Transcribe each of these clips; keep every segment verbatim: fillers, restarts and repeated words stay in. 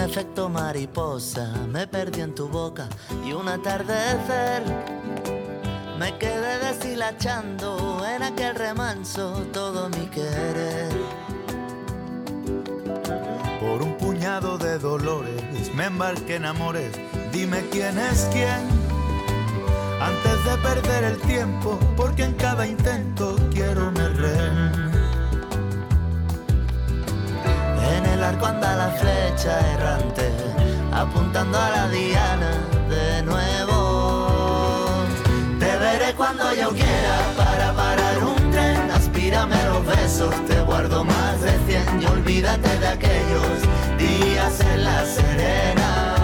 efecto mariposa, me perdí en tu boca y un atardecer me quedé deshilachando en aquel remanso todo mi querer. Por un puñado de dolores me embarqué en amores, dime quién es quién, antes de perder el tiempo, porque en cada intento quiero un rehén. En el arco anda la flecha errante, apuntando a la diana de nuevo. Te veré cuando yo quiera para parar un tren, aspírame los besos, te guardo más de cien y olvídate de aquellos días en La Serena.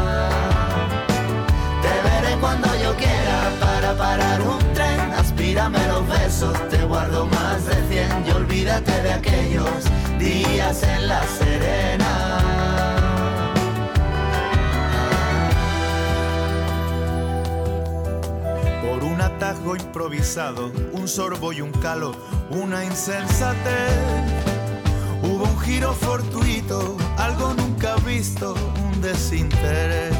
Te veré cuando yo quiera para parar un tren, aspírame los besos, te guardo más de cien y olvídate de aquellos días en La Serena. Por un atajo improvisado, un sorbo y un calo, una insensatez. Hubo un giro fortuito, algo nunca visto, un desinterés.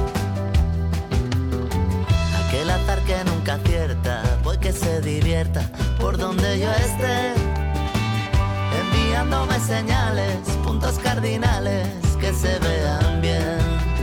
Aquel azar que nunca acierta, voy que se divierta por donde yo esté, enviándome señales, puntos cardinales que se vean bien.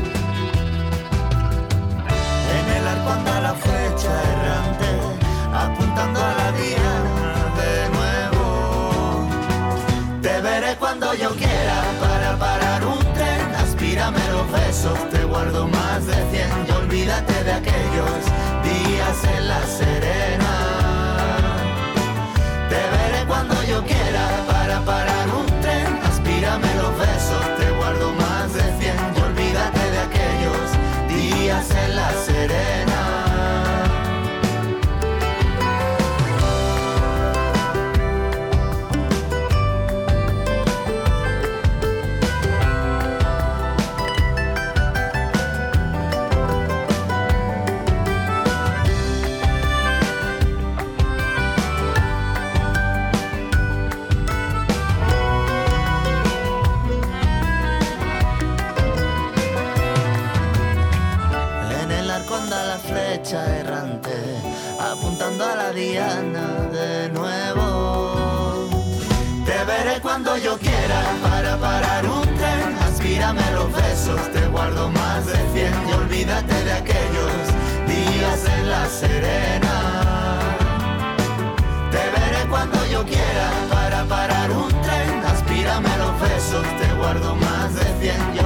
En el arco anda la flecha errante, apuntando a la diana de nuevo. Te veré cuando yo quiera para parar un tren, aspírame los besos, te guardo más de cien y olvídate de aquellos días en La Serena. Te veré cuando yo quiera para parar un tren, aspírame los besos, te guardo más de cien y olvídate de aquellos días en La Serena. Errante, apuntando a la diana de nuevo. Te veré cuando yo quiera para parar un tren, aspírame los besos, te guardo más de cien y olvídate de aquellos días en La Serena. Te veré cuando yo quiera para parar un tren, aspírame los besos, te guardo más de cien y